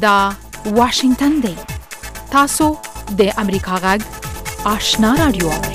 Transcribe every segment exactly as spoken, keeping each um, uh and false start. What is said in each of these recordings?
دا واشنگتن دی. تاسو د امریکا غږ آشنا رادیو اورئ.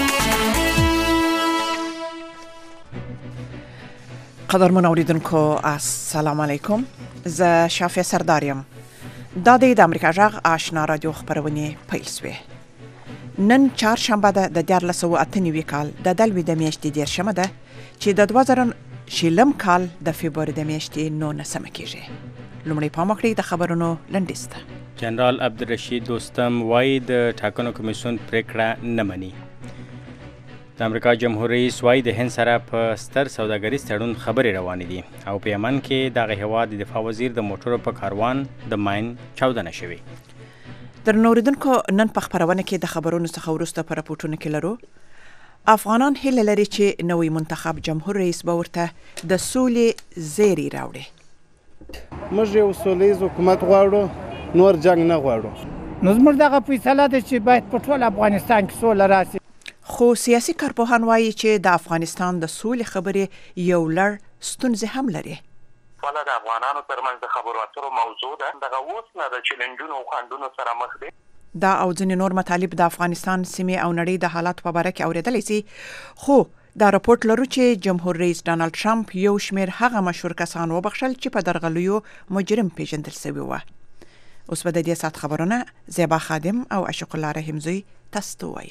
قدرمن اوریدونکو السلام علیکم. زه شافیه سرداریم. دا د امریکا غږ آشنا رادیو خبرونه پیل شوه. نن چهارشنبه ده د دیارلس سوه اته نوي کال د دلوي د میاشتې دیرشمه ده چې د دوه زره شلم کال د فبروري د میاشتې نولسمه کېږي. لومړی پام وکړئ د خبرونو لنډیز ته. جنرال عبدالرشید دوستم وایي د ټاکنو کمیسیون پریکړه نه مني. د امریکا جمهور رئیس وایي د هند سره په ستر سوداګریز تړون خبرې روانې دي او په یمن کې دغه هیواد د دفاع وزیر د موټرو په کاروان د ماین چاودنه شوې. درنو اوریدونکو نن په خبرونه کې د خبرونو څخه وروسته په راپورټونو کې لرو افغانان هیله لري چې نوی منتخب جمهور رئیس به ورته د سولې زیری راوړي. موږ یو سولیز حکومت غواړو، نور جنگ نه غواړو. نو زموږ دغه فیصله ده چې باید په ټول افغانستان کې سوله راشي. خو سیاسي کارپوهان وایي چې د افغانستان د سولې خبرې یو لړ ستونزې هم لري. ولا د افغانانو ترمنځ د خبرو اترو موضوع ده، دغه اوس نه د چیلنجونو او خنډونو سره مخ دي. دا او ځینې نور مطالب د افغانستان سیمې او نړۍ د حالات په باره کې اورېدلی سي، خو دا راپورټ لرو چې جمهور رئیس ډانلډ ټرمپ یو شمېر هغه مشهور کسان وبخښل چې په درغلیو مجرم پیژندل شوي وو. اوس به د دې ساعت خبرونه زیبا خادم او عشق الله رحیمزی تاسو ته وایي.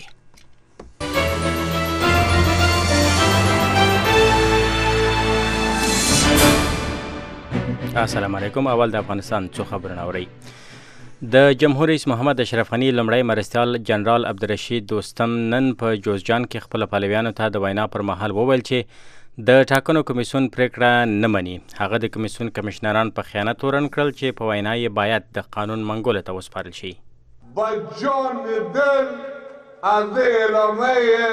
السلام علیکم. اول د افغانستان څو خبرونه اورئ. د جمهور رئیس محمد اشرف غني لمړی مرستیال جنرال عبدالرشید دوستم نن په جوزجان کې خپل پلویانو ته د وینا پر مهال وویل چې د ټاکنو کمیسیون پریکړه نه مني. هغه د کمیسیون کمشنران په خیانت تورن کړل چې په وینا یې باید د قانون منګولو ته وسپارل شي. با جان دل از اعلامیه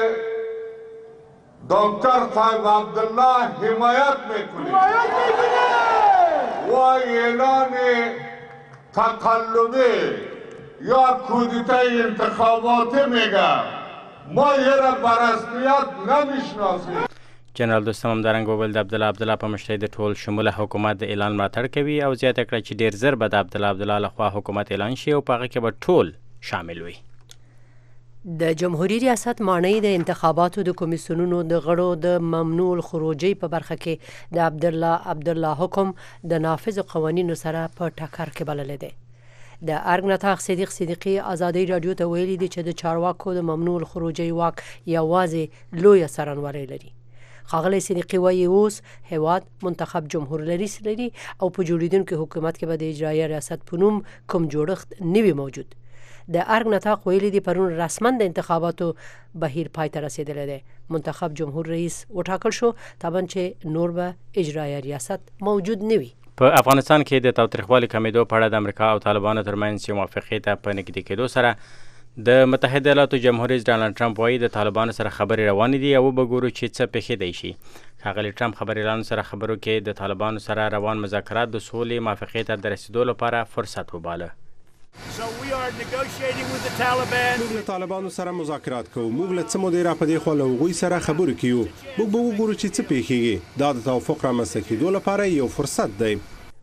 دکتر صاحب عبدالله حمایت میکنیم و اعلان تقلبی یا کودتای انتخاباتی میگه ما یه را برسمیت نمیشناسیم. جنرال دوستم همدارنګه وویل د عبدالله عبدالله په مشرۍ د ټول شموله حکومت د اعلان ملاتړ کوي او زیاته کړه چې ډیر زر به د عبدالله عبدالله لخوا حکومت اعلان شي او په هغه کې به ټول شامل وي. د جمهوریت ریاست مانعی د انتخاباتو د کمیسیونونو د غړو د ممنوع الخروجی په برخه کې د عبدالله عبدالله حکم د نافذ قوانینو سره په ټکر کې بللی دی. د ارګ نطاق صدیق صدیقی ازادي رادیو ته ویلي دي چې د چارواکو د ممنوع الخروجی واک یوازې لویه څرنګوالي لري. ښاغلی صدیقي وایي اوس هیواد منتخب جمهور رئیس لري او په جوړیدونکي حکومت کې به د اجرایه ریاست په نوم کوم جوړښت نه وي موجود. د ارګ نطاق ویلي دي پرون رسما د انتخاباتو بهیر پای ته رسیدلی دی. منتخب جمهور رئیس وټاکل شو، طبعا چې نور به اجرایه ریاست موجود نه وي. په افغانستان کې د تاوتریخوالي کمیدو په اړه د امریکا او طالبانو ترمنځ یو موافقې ته په نږدې کېدو سره د متحده ایالاتو جمهور رئیس ډانلډ ټرمپ وایي د طالبانو سره خبرې روانې دي او به ګورو چې څه پېښېدی شي. ښاغلي ټرمپ خبریالانو سره خبرو کې د طالبانو سره روان مذاکرات د سولې موافقې ته د رسیدو لپاره فرصت وباله. So we are negotiating with the Taliban. موږ له طالبانو سره مذاکرات کوو. موږ له څه مودې را په دې خوا له هغوی سره خبرې کوو. موږ به وګورو چې څه پېښېږي. دا د توافق رامنځته کېدو لپاره یو فرصت دی.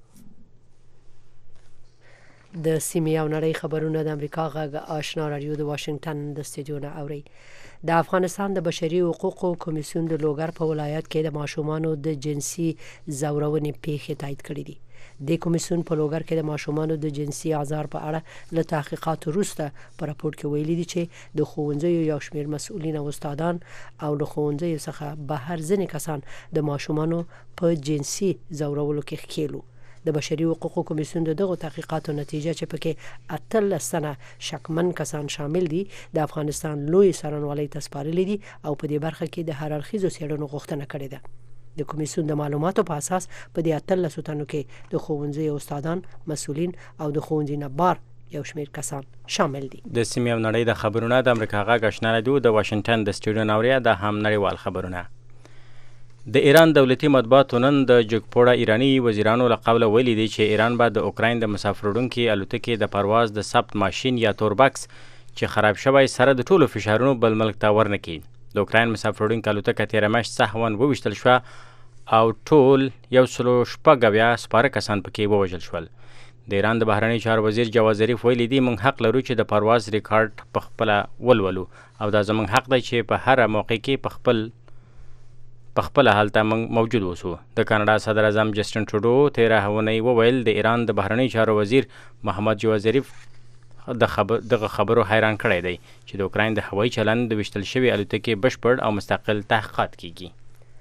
د سیمې او نړۍ خبرونه د امریکا غږ آشنا رادیو د واشنگټن د استودیو نه اوري. د افغانستان د بشري حقوقو کمیسیون د لوګر په ولایت کې د ماشومانو د جنسي ځورونې پیښې تایید کړې دي. د کمیسیون په لوګر کې د ماشومانو د جنسي آزار په اړه له تحقیقات وروسته په راپور کې ویلي دي چې د ښوونځیو یو شمېر مسؤلین او استادان او له ښوونځیو څخه بهر ځینې کسان د ماشومانو په جنسي ځورولو کې ښکېل. د بشري حقوقو کمیسیون د دغو تحقیقاتو نتیجه چې پکې اتلس تنه شکمن کسان شامل دي د افغانستان لوی څارنوالۍ ته سپارلي دي او په دې برخه کې د هر اړخیزو څېړنو غوښتنه کړې ده. د کمیسیون د معلوماتو په اساس په دې اتلسو تنو کې د ښوونځیو استادان، مسؤلین او د ښوونځي نه بار یو شمېر کسان شامل دي. د سیمې او نړۍ د خبرونه د امریکا غږ آشنا رادیو د واشنگټن د سټوډیو نه اورئ. دا هم نړیوال خبرونه. د ایران دولتي مطبوعاتو نن د جګپوړه ایرانی وزیرانو له قوله ویلي دي چې ایران به د اوکراین د مسافروړونکي الوتکې د پرواز د ثبت ماشین یا توربکس چې خراب شوی سره د ټولو فشارونو بل ملک ته ورنکړي. د اوکراین مسافروړونکې الوتکه تېره میاشت سهوا وویشتل شوه او ټول یو سلو شپږ اویا سپاره کسان پکې ووژل شول. د ایران د بهرنی چارو وزیر جواد ظریف ویلي دي موږ حق لرو چې د پرواز ریکارډ په خپله ولولو او دا زموږ حق دی چې په هره موقع کې په خپل په خپله هلته موږ موجود اوسو. د کاناډا صدر اعظم جسټن ټروډو تېره اونۍ وویل د ایران د بهرنی چارو وزیر محمد جواد ظریف د خبر دغه خبرو حیران کړی دی چې د اوکراین د هوایي چلند د ویشتل شوي الوتکې بشپړ او مستقل تحقیقات کیږي.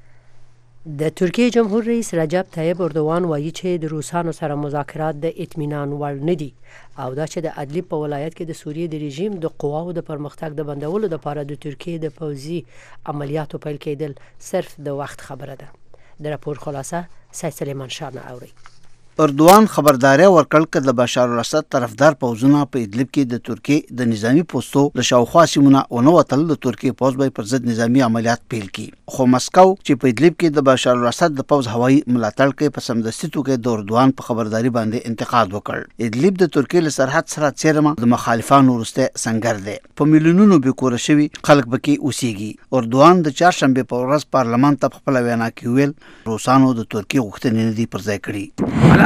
د ترکیې جمهور رئیس رجب طیب اردوغان وایي چې د روسانو سره مذاکرات د اطمینان وړ نه دي او دا چې د ادلیب په ولایت کې د سوریې د رژیم د قواو د پرمختګ د بندولو لپاره د ترکیې د پوځي عملیاتو پیل کېدل صرف د وخت خبره ده. د راپور خلاصه سید سلیمان شاه نه اوري. اردوغان خبرداري ورکړ چې د بشار الاسد طرفدار پوځونه په ادلب کې د ترکیې د نظامی پوستو له شاوخوا سیمونه ونه وتل د ترکیې پوځ به پر ضد نظامی عملیات پیل کړي خو مسکو چې په ادلب کې د بشار الاسد د پوځ هوایي ملاتړ کوي په سمدستي توګه د اردوغان په خبرداري باندې انتقاد وکړ. ادلب د ترکیې له سرحد سره څیرمه د مخالفانو وروسته سنگر دی په میلیونونو بېکوره شوي خلک پکې اوسېږي. اردوغان د چهارشنبې په ورځ پارلمان ته په خپله وینا کې ویل روسانو د ترکیې غوښتنې نه دي پر ځای کړي.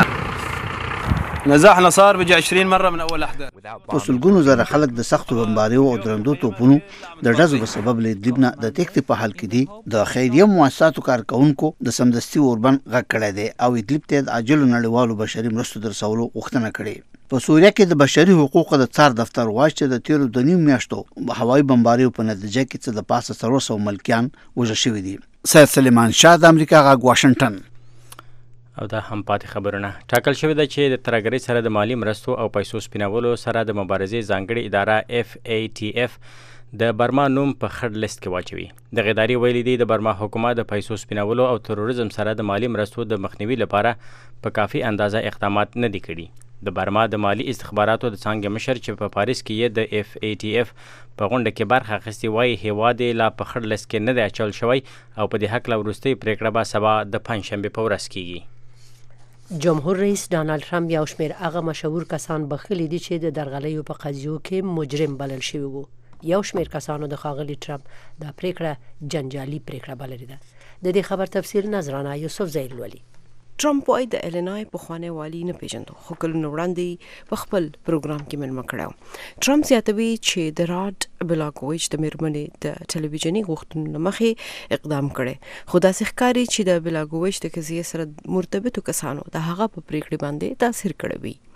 نزاحنا صار بجي عشرين مره من اول احداث. په سلګونو زره خلک د سختو بمباریو او درندو توپونو د ډزو په سبب له ادلب نه د تېښتې په حال کې دي. د خیریه مؤسساتو کارکونکو د سمدستي اوربند غږ کړی دی او ادلب ته د عاجلو نړیوالو بشري مرستو د رسولو غوښتنه کړې. په سوریه کې د بشري حقوقو د څار دفتر وایي چې د تیرو د نیم میاشتو هوایي بمباریو په نتیجه کې څه د پاسه څلور سوه ملکیان وژل شوي دي. سید سلیمان شاه د امریکا غږ واشنګټن. او دا هم پاتې خبرونه. ټاکل شوې ده چې د ترهګرۍ سره د مالی مرستو او پیسو سپینولو سره د مبارزې ځانګړې اداره اف ای ټي اف د برما نوم په خړ لیست کې واچوي. دغه ادارې ویلي دي د برما حکومت د پیسو سپینولو او تروریزم سره د مالی مرستو د مخنیوي لپاره په کافي اندازه اقدامات نه دي کړي. د برما د مالی استخباراتو د څانګې مشر چې په پاریس کې یې د اف ای ټي اف په غونډه کې برخه اخیستې وایي هیواد یې لا په خړ لیست کې نه دی اچول شوی او په دې هکله وروستۍ پرېکړه به سبا د پنجشنبې په ورځ کیږي. جمهور رئیس ډانلډ ټرمپ یو شمېر هغه مشهور کسان بخښلي دي چې د درغلیو په قضیو کې مجرم بلل شوي وو. یو شمېر کسانو د ښاغلي ټرمپ دا پریکړه جنجالي پریکړه بللې ده. د دې خبر تفصیل نظرانه یوسف زیل لولي. ټرمپ وايي د ایلینای پخوانی والي نه پیژندو خو کلونه وړاندې په خپل پروګرام کې مېلمه کړی. ټرمپ زیاتوي چې د راډ بلاګویچ د میرمنې د ټلویزیوني غوښتنو له مخې اقدام کړی خو داسې ښکاري چې د بلاګویچ د قضیې سره مرتبطو کسانو د هغه په پریکړې باندې تاثیر کړی وي.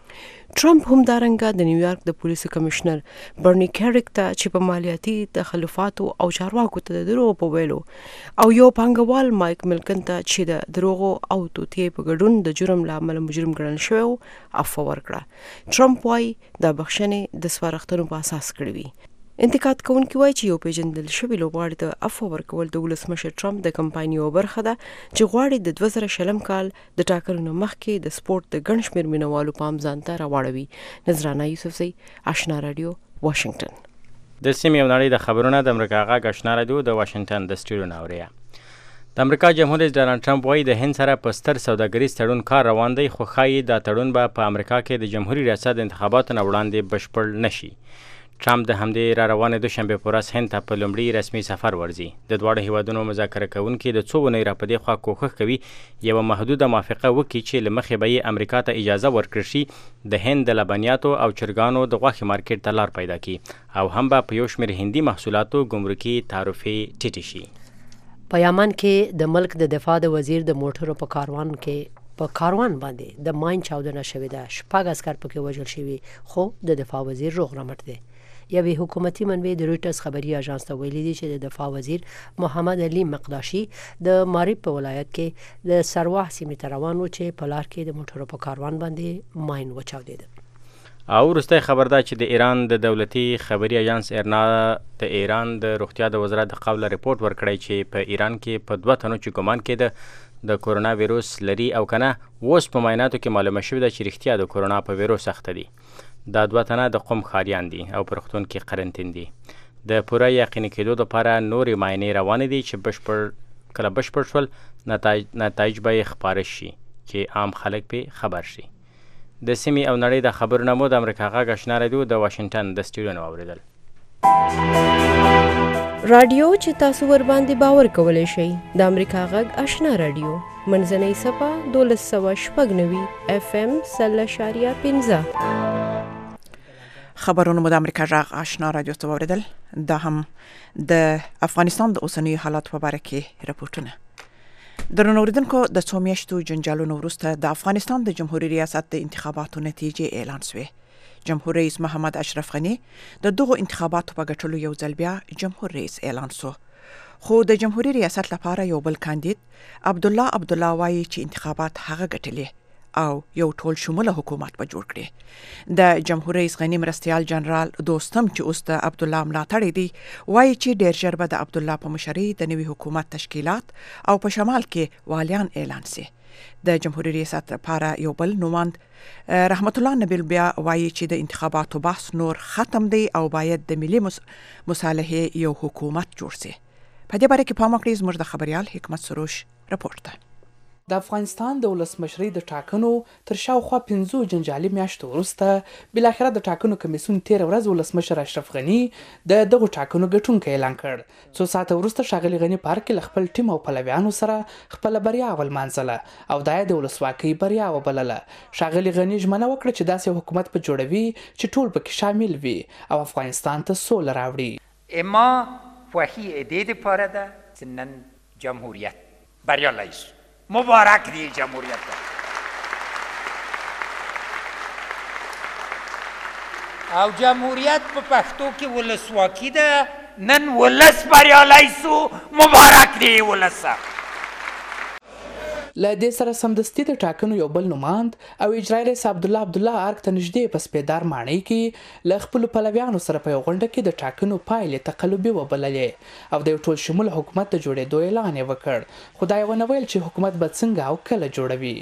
ټرمپ همدارنګه د نیویارک د پولیسو کمشنر برني کیریک ته چې په مالیاتي تخلفاتو او چارواکو ته د دروغو په ویلو او یو پانګوال مایک ملکن ته چې د دروغو او توطیې په ګډون د جرم له امله مجرم ګڼل شوی و عفوه ورکړه. ټرمپ وایي دا بخښنې د سپارښتنو په اساس کړې وي. انتقاد کوونکي وایي چې یو پیژندل شوی لوبغاړي ته عفوه ورکول د ولسمشر ټرمپ د کمپاین یوه برخه ده چې غواړي د دوه زره شلم کال د ټاکنو نه مخکې د سپورت د ګڼ شمېر مینوالو پام ځان ته راواړوي. نذرانه یوسفزۍ، آشنا راډیو، واشنګټن. د سیمې او نړۍ د خبرونه د امریکا غږ آشنا راډیو د واشنګټن د سټوډیو نه اورئ. د امریکا جمهور رئیس ډانلډ ټرمپ وایي د هند سره په ستر سوداګریز تړون کار روان دی خو ښایي دا تړون به په امریکا کې د جمهوري ریاست د انتخاباتو نه وړاندې بشپړ نه شي. ټرمپ د همدې را روانې دوشنبې په ورځ هند ته په لومړي رسمي سفر ورځي. د دواړو هیوادونو مذاکره کوونکي د څو اونۍ را په دې خوا کوښښ کوي یوه محدوده موافقه وکړي چې له مخې به یې امریکا ته اجازه ورکړل شي د هند د لبنیاتو او چرګانو د غوښې مارکیټ ته لار پیدا کړي او هم به په یو شمېر هندي محصولاتو ګمرکي تعرفې ټیټې شي. په یمن کې د ملک د دفاع د وزیر د موټرو په کاروان کې په کاروان باندې د ماین چاودنه شوې ده. شپږ عسکر پکې وژل شوي خو د دفاع وزیر روغ رمټ دی. یوې حکومتي منبع د رویټرز خبري اژانس ته ویلي دي چې د دفاع وزیر محمد علي مقداشي د ماریب په ولایت کې د سروح سیمې ته روان و چې په لار کې د موټرو په کاروان باندې ماین وچاودېده. او وروستی خبر ده چې د ایران د دولتي خبري اژانس ایرنا د ایران د روغتیا د وزارت د قبله رپورټ ورکړی چې په ایران کې په دوه تنو چې ګمان کېده د کورونا ویروس لري او کنه اوس په معایناتو کې معلومه شوې ده چې رښتیا د کورونا په ویروس اخته دي. دا دوه تنه د قم ښاریان دي او په روغتون کې قرنطین دي. د پوره یقیني کېدو لپاره نورې معاینې روانې دي چې بشپړ کله بشپړ شول نتایج نتایج به یې خپاره شي چې عام خلک پې خبر شي. د سیمې او نړۍ د خبرونه مو د امریکا غږ آشنا راډیو د واشنګټن د سټوډیو نه واورېدل. راډیو چې تاسو ور باندې باور کولی شئ د امریکا غږ آشنا راډیو منځنۍ صفه دولس سوه شپږ نوي اف ام سل اشاریه پنځه. خبرونه مو د امریکا جغ آشنا رادیو ته اوریدل. دا هم د افغانستان د اوسنی حالات په اړه کې راپورټونه. درنو اوریدونکو د څو میاشتو جنجالونو وروسته د افغانستان د جمهوریت ریاست د انتخاباتو نتیجې اعلان شوې. جمهور رئیس محمد اشرف غنی د دغو انتخاباتو په ګټلو یو ځل بیا جمهور رئیس اعلان شو. خو د جمهوریت ریاست لپاره یو بل کاندید عبدالله عبدالله وایي چې انتخابات هغه ګټلې او یو ټول شموله حکومت به جوړ کړي. د جمهور رئیس غنی مرستیال جنرال دوستم چې اوس د عبدالله ملاتړی دی وایي چې ډیر ژر به د عبدالله په مشرۍ د نوي حکومت تشکیلات او په شمال کې والیان اعلان شي. د جمهوریت ریاست لپاره یو بل نوماند رحمت الله نبیل بیا وایي چې د انتخاباتو بحث نور ختم دی او باید د ملي مصالحې یو حکومت جوړ شي. په دې باره کې پام وکړئ. زموږ د خبريال حکمت سروش رپورټ ده. د افغانستان د ولسمشرۍ د ټاکنو تر شاوخوا پنځو جنجالي میاشتو وروسته بلاخره د ټاکنو کمیسیون تیر ورځ ولسمشر اشرف غنی د دغو ټاکنو ګټونکی اعلان کړ. څو ساعته وروسته ښاغلي غنی پارک کې له خپل ټیم او پلویانو سره خپله بریا ولمانځله او دا یې د ولسواکۍ بریا وبلله. ښاغلي غنی ژمنه وکړه چې داسې حکومت به جوړوي چې ټول پکې شامل وي او افغانستان ته سوله راوړي. اما خوښي دې دپاره ده چې نن جمهوریت بریالی شو. مبارک دی جمهوریت ده. او جمهوریت په پښتو کې ولسواکي ده. نن ولس بریالی سو. مبارک دی ولسه. له دې سره سمدستي د ټاکنو یو بل نوماند او اجرایي رئیس عبدالله عبدالله ارګ ته نږدې په سپېدار ماڼۍ کې له خپلو پلویانو سره په یو غونډه کې د ټاکنو پایلې تقلبي وبللې او د یو ټول شموله حکومت د جوړېدو اعلان یې وکړ. خو دا یې ونه ویل چې حکومت به څنګه او کله جوړوي.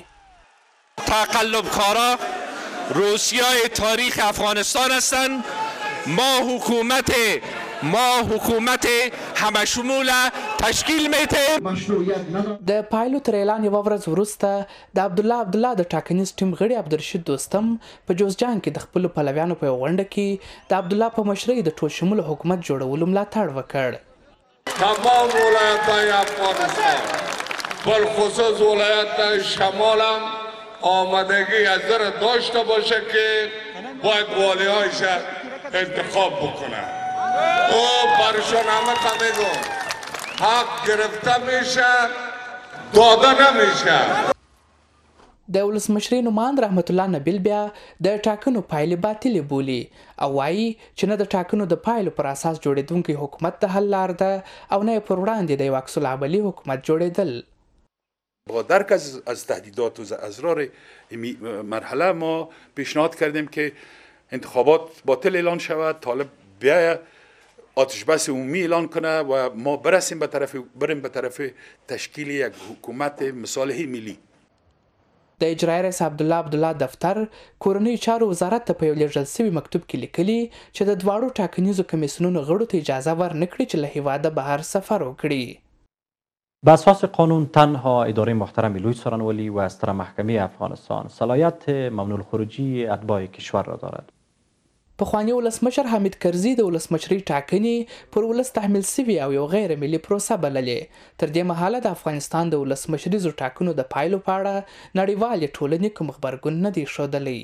تقلبکارا روسیای تاریخ افغانستان هستند. ما حکومت ما حکومت همه شموله تشکیل میده. د پایلو تر اعلان یوه ورځ وروسته د عبدالله عبدالله د ټاکنیز ټیم غړي عبدالرشید دوستم په جوزجان کې د خپلو پلویانو په یوه غونډه کې د عبدالله په مشرۍ د ټول شموله حکومت جوړولو ملاتړ وکړ. تمام ولایت‌های افغانستان بالخصوص ولایت شمال هم آمادگی حاضر داشته باشه که باید والی‌هایش انتخاب بکنه. او برشون همه میگم حق گرفته میشه داده نمیشه. د ولسمشرۍ نوماند رحمت الله نبیل بیا د ټاکنو پایلې باطلې بولي او وایي چې نه د ټاکنو د پایلو پر اساس جوړېدونکی حکومت د حل لار ده او نه یې پر وړاندې د یو عکس العملي حکومت جوړېدل. با درک از از تهدیدات و اضرار مرحله ما پیشنهاد کردیم که انتخابات باطل اعلان شود. طالب بیا آتش بس عمومی اعلان کنه و ما برسیم به طرف بریم به طرف تشکیل یک حکومت مصالحه ملی. د اجرایي رئیس عبدالله عبدالله دفتر کورنیو چارو وزارت ته په یو لیږل سوي مکتوب کې لیکلي چې د دواړو ټاکنیزو کمیسیونونو غړو ته اجازه ورنکړي چې له هیواده بهر سفر وکړي. به اساس قانون تنها اداره محترم لوی څارنوالي و ستره محکمه افغانستان صلاحیت ممنوع الخروجی اتباع کشور را دارد. پخوانی ولسمشر حمید کرزي د ولسمشرۍ ټاکنې پر ولس تحمیل سوي او یو غیر ملي پروسه بللې. تر دې مهاله د افغانستان د ولسمشریزو ټاکنو د پایلو په اړه نړیوالې ټولنې کوم غبرګون نه دی ښودلی.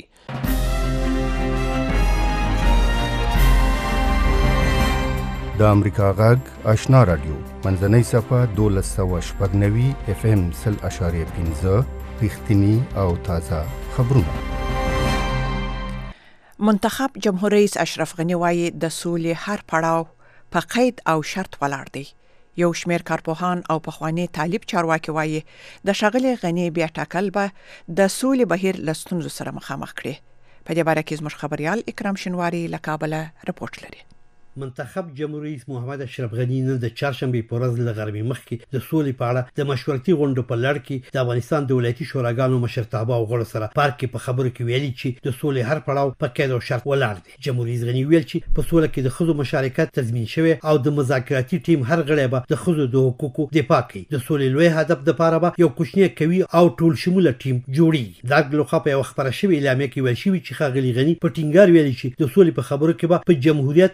د امریکا غږ آشنا رادیو منځنۍ صفه دولس سوه شپږ نوي اف ام سل اشاریه پنځه رښتیني او تازه خبرونه. منتخب جمهور رئیس اشرف غنی وایي د سولې هر پړاو په قید او شرط ولاړ دی. یو شمېر کارپوهان او پخوانی طالب چارواکي وایي د ښاغلي غنی بیا ټاکل به د سولې بهیر له ستونزو سره مخامخ کړي. په دې باره کې زموږ خبريال اکرام شنواري له کابله رپورټ لري. منتخب جمهور رئیس محمد اشرف غنی نن د چهارشنبه په ورځ له غرمې مخکې د سولې په اړه د مشورتي غونډو په لړ کې د افغانستان د ولایتي شوراګانو مشرتابه او غړو سره پارک کې په خبرو کې ویلي چې د سولې هر پړاو په قید او شرط ولاړ دی. جمهور رئیس غنی ویل چې په سوله کې د ښځو مشارکت تضمین شوی او د مذاکراتي ټیم هر غړی به د ښځو د حقوقو دفاع کوي. د سولې لوی هدف لپاره به یو کوچنی کوي او ټول شموله ټیم جوړي. دا لوخه په یو خبره شوی اعلامیه کې ویل شوی چې ښاغلي غنی په ټینګار ویلي چې د سولې په خبرو کې به په جمهوریت او د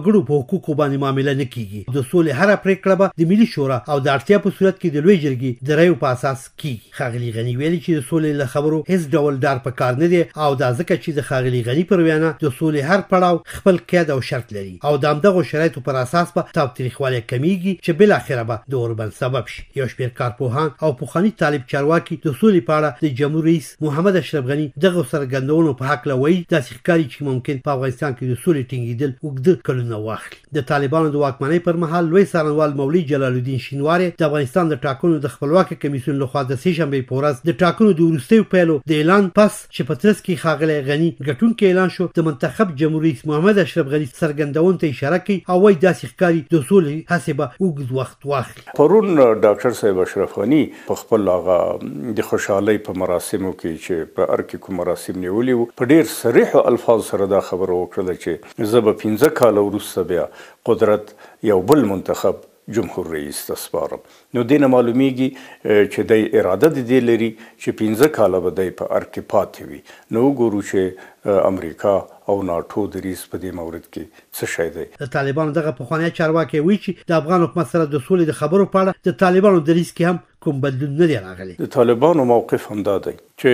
وګړو په حقوقو باندې معامله نه کیږي. د سولې هر پریکړه به د ملي شورا او د اړتیا په صورت کې د لوی جرګې د رایو په اساس کیږي. ښاغلي غني ویلي چې د سولې له خبرو هیڅ ډول ډار په کار نه دی او دا ځکه چې د ښاغلي غني پر وینا د سولې هر پړاو خپل قید او شرط لري او د همدغو شرایطو پر اساس به تاوتریخوالی کمیږي چې بالاخره به د اوربند سبب شي. یو شمېر کارپوهان او پخواني طالب چارواکي د سولې په اړه د جمهور رئیس محمد اشرف غني دغه څرګندونو په هکله وایي داسې ښکاري چې ممکن په افغانستان کې د سولې ټینګېدل اوږده کلونه واخلي. د طالبانو د واکمنۍ پر مهال لوی څارنوال مولوي جلال الدین شینواری د افغانستان د ټاکنو د خپلواکۍ کمیسیون لخوا د سې شنبې په ورځ د ټاکنو د وروستیو پیلو د اعلان پس چې په ترڅ کې ښاغلی غني ګټونکی اعلان شو د منتخب جمهور رئیس محمد اشرف غني څرګندونو ته اشاره کوي او وایي داسې ښکاري د سولې هڅې به اوږد وخت واخلي. پرون ډاکټر صاحب اشرف غني په خپل هغه د خوشحالۍ په مراسمو کې چې په هر کې کوم مراسم نیولي وو په ډېر صریح الفاظ سره دا خبره وکړله چې زه به پنځه کاله وروسته بیا قدرت یو بل منتخب جمهور رئیس ته سپارم. نو دینه معلومیږي چې د اراده د دې لري چې پنځه کاله به دی په ار کې پاتې وي. نو وګورو چې امریکا او ناټو دریځ په دې مورد کې څه شی دی. د طالبانو دغه پخوانی چارواکي وایي چې د افغان حکومت سره د سولې د خبرو په اړه د طالبانو دریځ کې هم کوم بدلون نه دی راغلی. د طالبانو موقف هم دا دی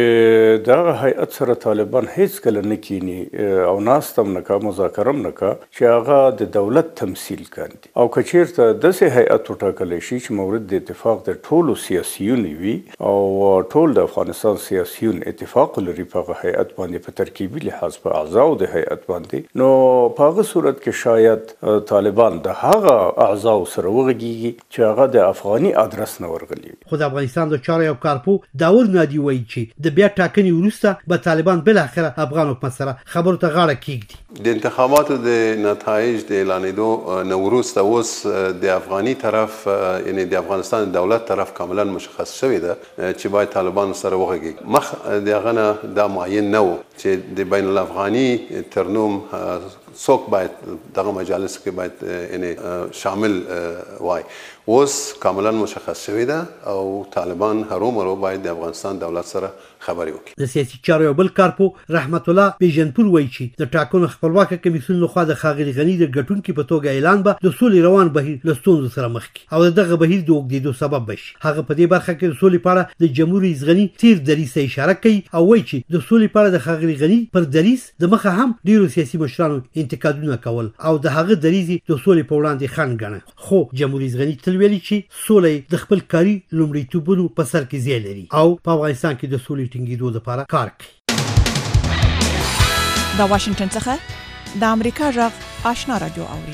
چې دغه هیئت سره طالبان هیڅ کله نه کینی او ناستم نه کا مذاکره هم نه کا چې هغه د دولت تمثیل کاندي او که چیرته داسې هیئت وټاکلی شي چې مورد د اتفاق د ټولو سیاسیون وي او ټول د افغانستان سیاسیون اتفاق لري په هغه هیئت باندې په ترکیبي لحاظ په اعضاو د هیئت باندې، نو په هغه صورت کې شاید طالبان د هغه اعضاو سره وغږیږي چې هغه د افغاني ادرس نه ورغلي. خو د افغانستان د چارو یو کارپو داور نادي وایي چې د بیا ټاکنې وروسته به طالبان بالاخره افغان حکومت سره خبرو ته غاړه کیږدي. د انتخاباتو د نتایج د اعلانېدو نه وروسته اوس د افغاني طرف یعنی د افغانستان دولت طرف کاملا مشخص شوی ده چې باید طالبان سره وغږیږي. مخ د هغه نه دا معین نه و چې د بین الافغاني ترنوم څوک باید دغه مجالس کې باید یعنی شامل وای. اوس کاملا مشخص شوی ده او طالبان هرومرو باید د افغانستان دولت سره خبرې وکړي. د سیاسي چارو یو بل کارپو رحمت الله بیژنپور وایي چې د ټاکنو خپلواکه کمیسیون لخوا د ښاغلي غني د ګټونکي په توګه اعلان به د سولې روان بهیر له ستونزو سره مخ کړي او دغه بهیر د اوږدېدو سبب به شي. هغه په دې برخه کې د سولې په اړه د جمهور رئیس غني تیر دریځ ته اشاره کوي او وایي چې د سولې په اړه د ښاغلي غني پر دریځ د مخه هم ډیرو سیاسي مشرانو انتقادونه کول او د هغه دریځ د سولې په وړاندې خنډ ګڼه. خو جمهور رئیس غني تل ویلي چې سولې د خپل کاري لومړیتوبونو په سر کې ځای لري او په افغانستان کې د سولې ټینګېدو لپاره کار کوي. د واشنگټن څخه د امریکا غږ آشنا رادیو اوري.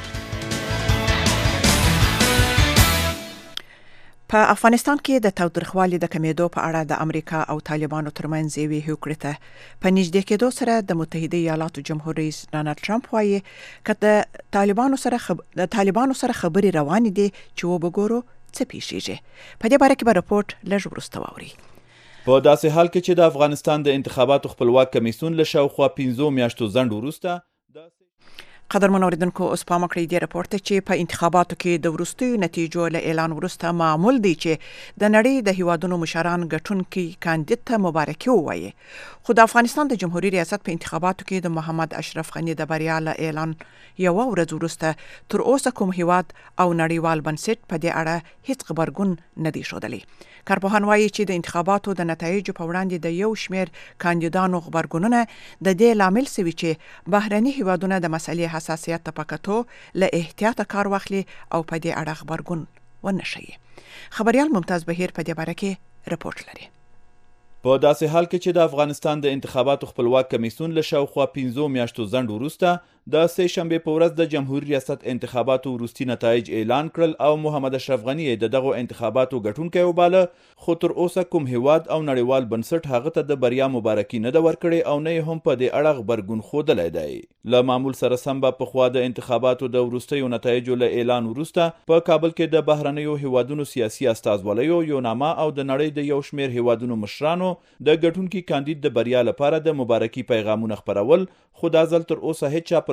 په افغانستان کې د تاوتریخوالي د کمیدو په اړه د امریکا او طالبانو ترمنځ یوې هوکړې ته په نږدې کېدو سره د متحده ایالاتو جمهور رئیس ډانلډ ټرمپ وایي چې د طالبانو سره خب... د طالبانو سره خبرې روانې دي چې وګورو څه پیښیږي. په دې باره کې به راپورټ لږ وروسته واوري. په داسې حال کې چې د افغانستان د انتخاباتو خپلواک کمیسیون له شاوخوا پنځو میاشتو ځنډ وروسته قدرمن اوریدونکو اوس پام وکړئ د راپورټ چې په انتخاباتو کې د وروستیو نتیجو له اعلان وروسته معمول دی چې د نړۍ د هیوادونو مشران ګټونکي کاندید ته مبارکي ووایي. خو د افغانستان د جمهوریت ریاست په انتخاباتو کې د محمد اشرف غني د بریا له اعلان یو ورځ وروسته تر اوسه کوم هیواد او نړیوال بنسټ په دې اړه هیڅ خبرګون نه دی ښودلی. کارپوهان وایي چې د انتخاباتو د نتایجو په وړاندې د یو شمېر کاندیدانو غبرګونونه د دې لامل سوي چې بهرني هیوادونه د مسلې حساسیت ته په کتو له احتیاطه کار واخلي او په دې اړه غبرګون ونه ښیي. خبریال ممتاز بهیر په دې باره کې رپورټ لري. په داسې حال کې چې د افغانستان د انتخاباتو خپلواک کمیسیون له شاوخوا پنځو میاشتو ځنډ وروسته د سې شنبې په ورځ د جمهوریت ریاست انتخاباتو وروستي نتایج اعلان کړل او محمد اشرف غني د دغو انتخاباتو ګټونکی وباله، خو تر اوسه کوم هیواد او نړیوال بنسټ هغه ته د بریا مبارکي نه ده ورکړې او نه یې هم په دې اړه غبرګون ښودلی دی. له معمول سره سم به پخوا د انتخاباتو د وروستیو نتایجو له اعلان وروسته په کابل کې د بهرنیو هیوادونو سیاسي استازوالیو یو نامه او د نړۍ د یو شمېر هیوادونو مشرانو د ګټونکي کاندید د بریا لپاره د مبارکي پیغامونه خپرول، خو دا ځل تر اوسه هیڅ چا پر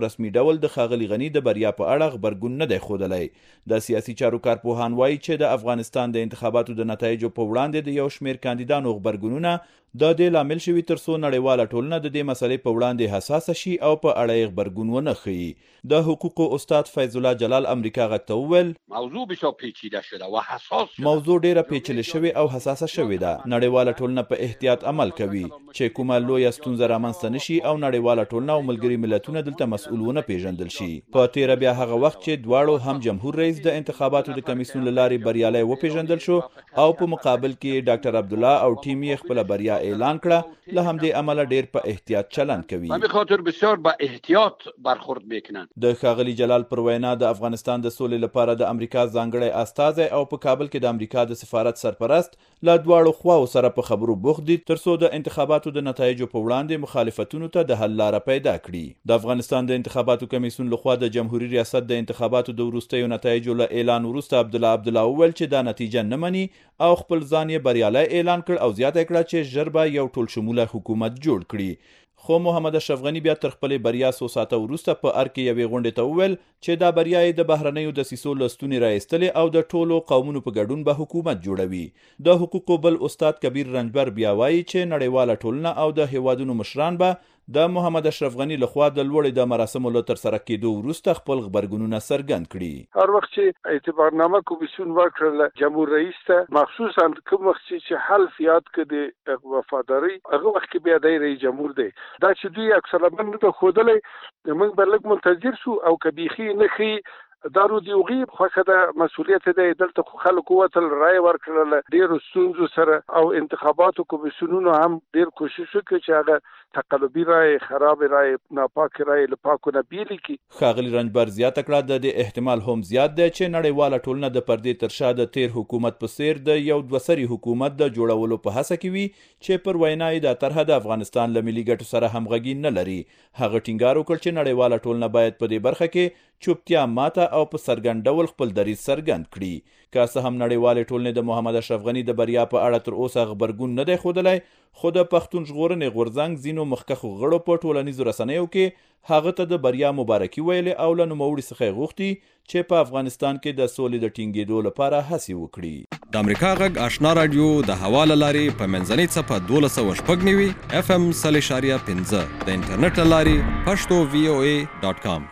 په رسمي ډول د ښاغلي غني د بریا په اړه غبرګون نه دی ښودلی. د سیاسي چارو کارپوهان وایي چې د افغانستان د انتخاباتو د نتایجو په وړاندې د یو شمېر کاندیدانو غبرګونونه د دې لامل شوي تر څو نړیواله ټولنه د دې مسلې په وړاندې حساسه شي او په اړه یې غبرګون ونه ښیي. د حقوقو استاد فیض الله جلال امریکا غږ ته وویل موضوع بسیار پیچیده شده و حساس شده. موضوع ډیره پیچلې شوې او حساسه شوې ده. نړیواله ټولنه په احتیاط عمل کوي چې کومه لویه ستونزه رامنځته نه شي او نړیواله ټولنه او ملګري ملتونه دلته مسؤل ونه پیژندل شي. په تیره بیا هغه وخت چې دواړو هم جمهور رئیس د انتخاباتو د کمیسیون له لارې بریالی وپیژندل شو او په مقابل کې ډاکټر عبدالله او ټیم یې خپله بریا اعلان کړه. له همدې امله ډیر په احتیاط چلند کوي. به خاطر بسیار با احتیاط برخورد میکنن. د ښاغلي جلال پر وینا د افغانستان د سولې لپاره د امریکا ځانګړی استازی او په کابل کې د امریکا د سفارت سرپرست له دواړو خواو سره په خبرو بوخت دي تر څو د انتخاباتو د نتایجو په وړاندې مخالفتونو ته د حل لاره پیدا کړي. د افغانستان د انتخاباتو کمیسیون لخوا د جمهوریت ریاست د انتخاباتو د وروستیو نتایجو له اعلان وروسته عبدالله عبدالله وویل چې دا نتیجه نه مني او خپل ځان یې بریالی اعلان کړ او زیاته کړه چې ژر به یو ټول شموله حکومت جوړ کړي. خو محمد اشرف غني بیا تر خپلې بریا څو ساعته وروسته په ارګ کې یوې غونډې ته وویل چې دا بریا یې د بهرنیو دسیسو له ستونې راایستلې او د ټولو قومونو په ګډون به حکومت جوړوي. د حقوقو بل استاد کبیر رنجبر بیا وایي چې نړیواله ټولنه او د هیوادونو مشران به د محمد اشرف غني لخوا د لوړې د مراسمو له ترسره کېدو وروسته خپل غبرګونونه څرګند کړي. هر وخت چې اعتبارنامه کمیسیون ورکړله جمهور رئیس ته مخصوصا کوم وخت چې حلف یاد کړي د وفاداري هغه وخت کې بیا د رئیس جمهور دی دا چې دوی اکثره باندې ته خودلې موږ به لږ منتظر شو او کبيخي نه خي دارو دی غیب خوخه د مسولیت دی دلته خو خلکو وتل رای ورکړل ډیر ستونزو سره او انتخاباتو کمیسیونونو هم ډیر کوشش وکړي چې هغه تقلبي رای خراب رای ناپاک رای له پاکو نه بیل کی. ښاغلي رنجبر زیاته کړه د دې احتمال هم زیات دی چې نړیواله ټولنه د پردې تر شا د تیر حکومت په څیر د یو دوسري حکومت د جوړولو په هڅه کې وي چې پر وینا یې د طرحه د افغانستان له ملي ګټو سره همغږي نه لري. هغه ټینګار وکړ چې نړیواله ټولنه باید په دې برخه کې چوپتیا ماته او په څرګند ډول خپل دریځ څرګند کړي. که څه هم نړیوالې ټولنې د محمد اشرف غني د بریا په اړه تر اوسه غبرګون نه دی ښودلی خو د پښتون ژغورنې غورځنګ ځینو مخکښو غړو په ټولنیزو رسنیو کې هغه ته د بریا مبارکي ویلې او له نوموړي څخه یې غوښتي چې په افغانستان کې د سولې د ټینګېدو لپاره هڅې وکړي. د امریکا غږ آشنا راډیو د هوا له لارې په منځنۍ څپه دولس سوه شپږ نوي اف ام سل اشاریه پنځه د انټرنیټ له لارې پښتو وی او ای ډاټ کام.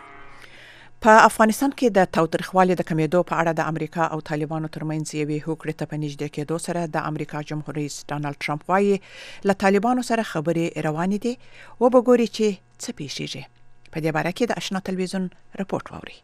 په افغانستان کې د تاوتریخوالي د کمیدو په اړه د امریکا او طالبانو ترمنځ یوې هوکړې ته په نږدې کېدو سره د امریکا جمهور رئیس ډانلډ ټرمپ وایي له طالبانو سره خبرې روانې دي و به ګوري چې څه پیښیږي. په دې باره کې د آشنا تلویزیون رپورټ واوري.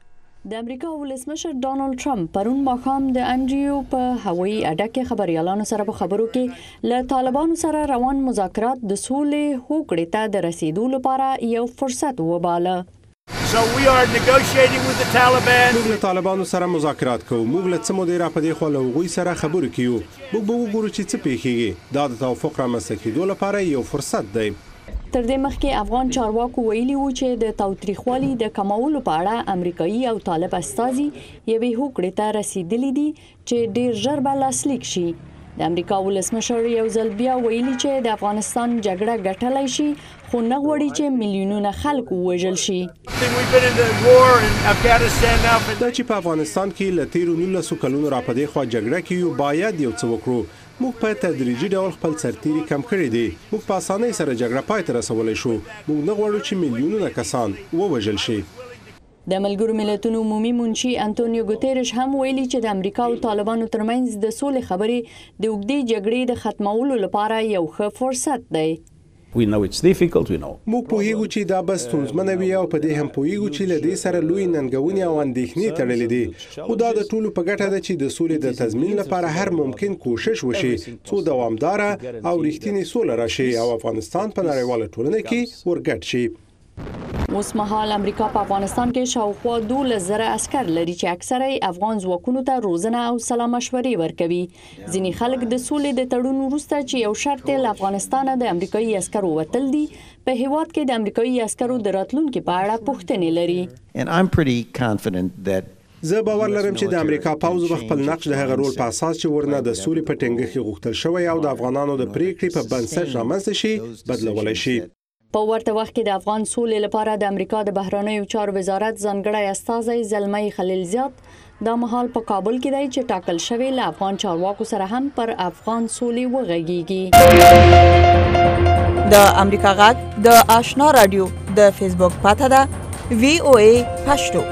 د امریکا ولسمشر ډانلډ ټرمپ پرون ماښام د انډریو په هوایي اډه کې خبريالانو سره په خبرو کې له طالبانو سره روان مذاکرات د سولې هوکړې ته د رسیدو لپاره یو فرصت وباله. So we are negotiating with the Taliban. موږ له طالبانو سره مذاکرات کوو. موږ له څه مودې را پدې خو له هغوی سره خبرې کوو. موږ به وګورو چې څه پیښیږي. دا د توافق رامنځته کېدو لپاره یو فرصت دی. تر دې مخکې افغان چارواکو ویلي وو چې د تاوتریخوالي د کمولو په اړه امریکایي او طالب استازي یوې هوکړې ته رسیدلي دي چې ډیر ژر به لاسلیک شي. د امریکا ولسمشر یو ځل بیا ویلي چې د افغانستان جګړه ګټلای شي خو نه غواړي چې میلیونونه خلک ووژل شي. دا چې په افغانستان کې له تیرو نولسو کلونو را پدې خوا جګړه کې باید یو څه وکړو. موږ په تدریجي ډول خپل سرتیري کم کړی دي. موږ په اسانۍ سره جګړه پای ته رسولی شو. موږ نه غواړو چې میلیونونه کسان ووژل شي. د ملګرو ملتونو عمومي منشي انټونیو ګوتيرش هم ویلي چې د امریکا او طالبانو ترمنځ د سولې خبرې د اوږدې جګړې د ختمولو لپاره یو ښه فرصت دی. We know it's difficult, we know. موږ پوهیږو چې دا به ستونزمنه وي او په دې هم پوهیږو چې له دې سره لوی ننګونې او اندېښنې تړلې دي. خو دا د ټولو په ګټه ده چې د سولې د تضمین لپاره هر ممکن کوشش وشي څو دوامداره او رښتینې سوله راشي او افغانستان په نړیواله ټولنه کې ورګډ شي. اوس مهال امریکا په افغانستان کې شاوخوا دولس زره عسكر لري چې اکثره افغان ځواکونو ته روزنه او سلا مشورې ورکوي. ځینې خلک د سولې د تړون وروسته چې یو شرط له افغانستان د امریکایي عسکرو وتل دي په هیواد کې د امریکایي عسکرو د راتلونکو په اړه پوښتنې لري. And I'm pretty confident that زه باور لرم چې د امریکا پوځ به خپل نقش د هغه رول په اساس چې ورنه د سولې په ټینګښت کې غوښتل شوی او د افغانانو د پریکړې په بنسټ رامنځته شي بدلولی شي. په ورته وخت کې د افغان سولې لپاره د امریکا د بهرنیو چارو وزارت ځانګړی استازی زلمی خلیلزاد دا مهال په کابل کې دی چې ټاکل شوی له افغان چارواکو سره هم پر افغان سولې وغږیږي. د امریکا غږ د آشنا رادیو د فیسبوک پاته ده وی او ای پښتو.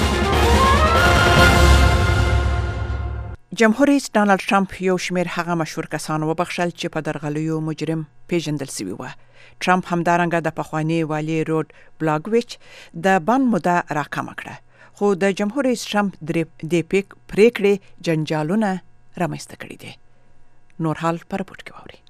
جمهور رئیس ډانلډ ټرمپ یو شمېر هغه مشهور کسان وبخښل چې په درغلیو مجرم پیژندل شوي وو. ټرمپ همدارنګه د پخوانی والي روډ بلاګویچ د بند موده راکمه کړه، خو د جمهور رئیس ټرمپ د پیک پریکړې جنجالونه رامنځته کړي دي. نور حال په رپورټ کې واورئ.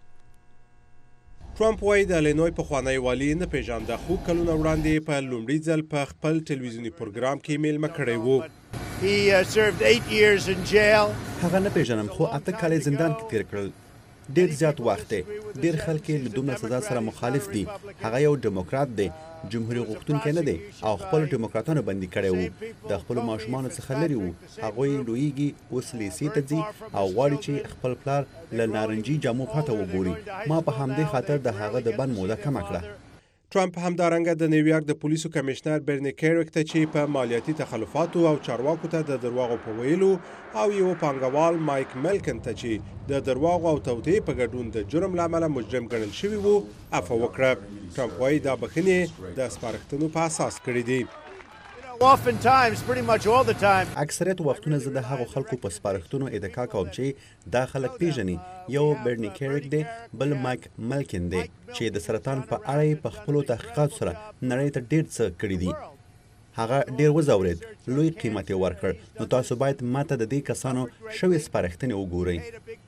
ټرمپ وايي د الینوی پخوانی والي نه پیژانده، خو کلونه وړاندې په لومړي ځل په خپل ټلویزیوني پروګرام کې میلمه کړی وو. He uh, served eight years in jail. هغه نه پیژنم، خو اته کاله زندان کې تیر کړل. ډیر زیات وخت دی. ډیر خلک له دومره سزا سره مخالف دي. هغه یو ډیموکرات دی، جمهوریت غوښتونکی نه دی او خپل ډیموکراتانو بندي کړی وو. د خپل ماشومانو څخه لري وو. هغوی لویږي، اوس لیسې ته ځي او غواړي چې خپل پلار له نارنجي جامو پرته وګوري. ما په همدې خاطر د هغه د بند موده کمه کړه. ټرمپ همدارنګه د نیویارک د پولیسو کمشنر برني کیرک ته چې په مالیاتي تخلفاتو او چارواکو ته د درواغو په ویلو او یو پانګوال مایک ملکن ته چې د درواغو او توطئې په ګډون د جرم له امله مجرم ګڼل شوی وو عفو وکړه. ټرمپ وايي دا بخښنې د سپارښتنو په اساس کړې دي. Oftentimes, pretty much all the time. اکثریت وختونه زه د هغو خلکو په سپارښتنو ادعا کوم چې دا خلک پیژني. یو برني کیرک دی، بل مایک ملکن دی چې د سرطان په اړه په خپلو تحقیقاتو سره نړۍ ته ډیر څه کړي دي. هغه ډیر وځورید، لوی قیمت یې ورکړ. نو تاسو باید ماته د دې کسانو شوې سپارښتنې وګورئ.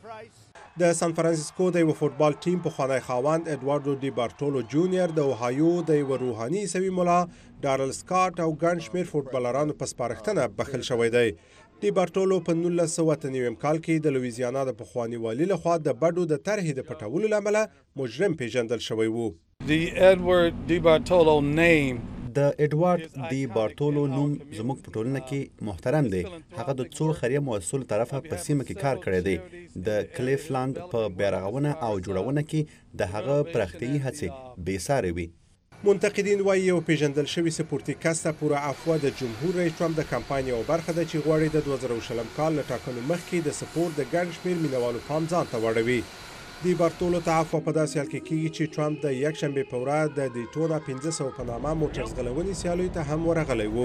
د سان فرانسیسکو د یو فوتبال ټیم پخوانی خاوند اډوارډو ډي بارټولو جونیور د اوهایو د یو روحاني عیسوي ملا ډارل سکاټ او ګڼ شمېر فوټبالرانو په سپارښتنه بخښل شوی دی. ډي بارټولو په نولس سوه اته نوي کال کې د لویزیانا د پخوانی والي لخوا د بډو د طرحې د پټولو له امله مجرم پیژندل شوی وو. The Edward Di Bartolo name د اډوارد دی بارټولو نوم زموږ په ټولنه کې محترم دی. هغه د څو خیریه مؤسسو طرفه په سیمه کې کار کړی دی. د کلیفلاند په بیارغونه او جوړونه کې د هغه پراختیايي هڅې بې ساري وي. منتقدین وایي یو پیژندل شوی سپورتي کس ته پوره عفوه د جمهور رئیس ټرمپ د کمپاین یوه برخه ده چې غواړي د دوه زره شلم کال له ټاکنو مخکې د سپورت د ګڼ شمېر مینوالو پام ځان ته واړوي. دی بارټولو ته عفوه په داسې حال کې کېږي چې ټرمپ د یکشنبې په ورځ د ډیټونا پنځه سوه په نامه موټر ځغلونې سیالیو ته هم ورغلی و.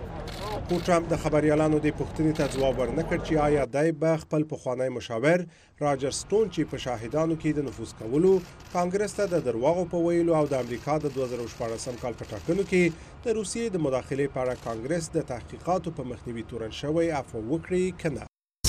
خو ټرمپ د خبریالانو د پوښتنې ته ځواب ورنکړ چې آیا دی به خپل پخوانی مشاور راجر سټون چې په شاهدانو کې د نفوذ کولو، کانګرس ته د درواغو په ویلو او د امریکا د دوه زره شپاړسم کال په ټاکنو کې د روسیې د مداخلې په اړه کانګرس د تحقیقاتو په مخنیوي تورن شوی عفو وکړي که نه.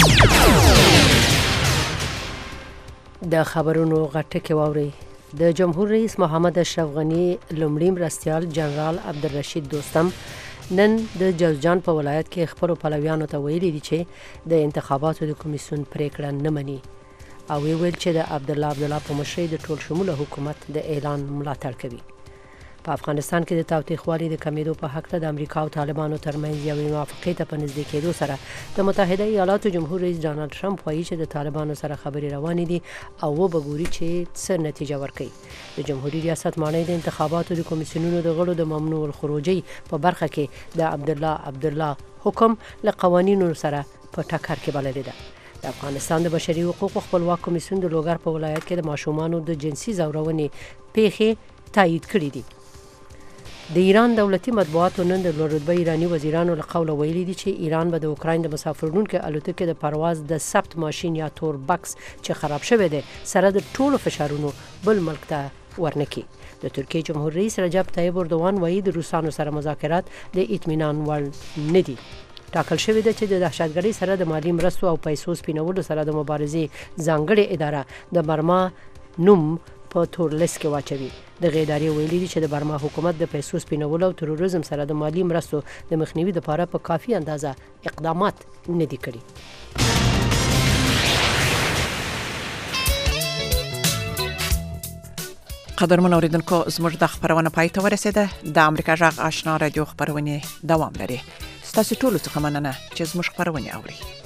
د خبرونو غټکه واوري. د جمهور رئیس محمد اشرف غنی لومړی مرستیال جنرال عبدالرشید دوستم نن د جوزجان په ولایت کې خبرو پلویانو ته ویلي دي چې د انتخاباتو د کمیسیون پریکړه نه مني او ویل چې د عبدالله عبدالله په مشرۍ د ټول شموله حکومت د اعلان ملاتړ کوي. په افغانستان کې د تاوتریخوالي د کمیدو په حق ته د امریکا او طالبانو ترمنځ یوې موافقې ته په نږدې کېدو سره د متحده ایالاتو جمهور رئیس ډانلډ ټرمپ وایي چې د طالبانو سره خبرې روانې دي او وبګوري چې څه نتیجه ورکوي. د جمهوریت ریاست مانۍ د انتخاباتو د کمیسیونونو د غړو د ممنوع الخروجي په برخه کې د عبدالله عبدالله حکم له قوانینو سره په ټکر کې بللې ده. د افغانستان د بشري حقوقو خپلواک کمیسیون د لوګر په ولایت کې د ماشومانو د جنسي ځورونې پیښې تایید کړې دي. د ایران دولتي مطبوعاتو نن د لوړ رتبه ایرانی وزیرانو له قوله ویلي دي چې ایران به د اوکراین د مسافرونکو الوتکې د پرواز د ثبت ماشین یا تور بکس چې خراب شوی دی سره د ټولو فشارونو بل ملک ته ورنکي. د ترکیې جمهور رئیس رجب طیب اردوغان وایي د روسانو سره مذاکرات د اطمینان وړ نه دي. ټاکل شوی دی چې د دهشتګردۍ سره د مالی مرستو او پیسو سپینولو سره د مبارزې ځانګړې اداره د برما نوم په تور لیست کې واچوي. دغه ادارې ویلي دي چې د برما حکومت د پیسو سپینولو او تروریزم سره د مالی مرستو د مخنیوي لپاره په کافي اندازه اقدامات نه دي کړي. قدرمن اوریدونکو زموږ د خبرونه پای ته ورسېده. د امریکا غږ آشنا رادیو خبرونه دوام لري. ستاسو ټول څه مننه چې زموږ خبرونه اوري.